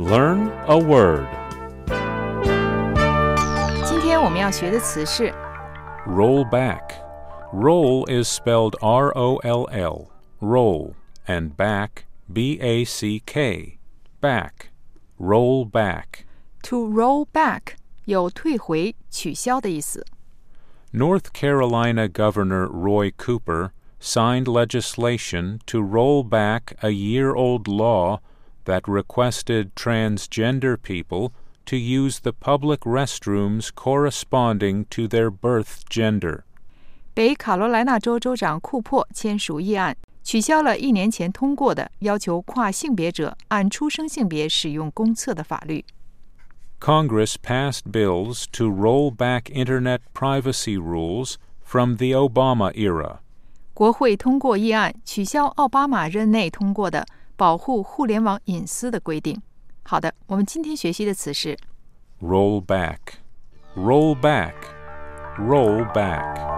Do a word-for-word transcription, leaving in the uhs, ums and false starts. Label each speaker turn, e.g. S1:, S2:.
S1: Learn a word.
S2: 今天我们要学的词是
S1: Roll back. Roll is spelled R O L L, roll, and back, B A C K, back, roll back.
S2: To roll back 有退回、取消的意思。
S1: North Carolina Governor Roy Cooper signed legislation to roll back a year-old law that requested transgender people to use the public restrooms corresponding to their birth gender.
S2: 北卡罗来纳州州长库珀签署议案，取消了一年前通过的要求跨性别者按出生性别使用公厕的法律。
S1: Congress passed bills to roll back Internet privacy rules from the Obama era.
S2: 国会通过议案，取消奥巴马任内通过的保护互联网隐私的规定。好的，我们今天学习的词是
S1: Roll back. Roll back. Roll back.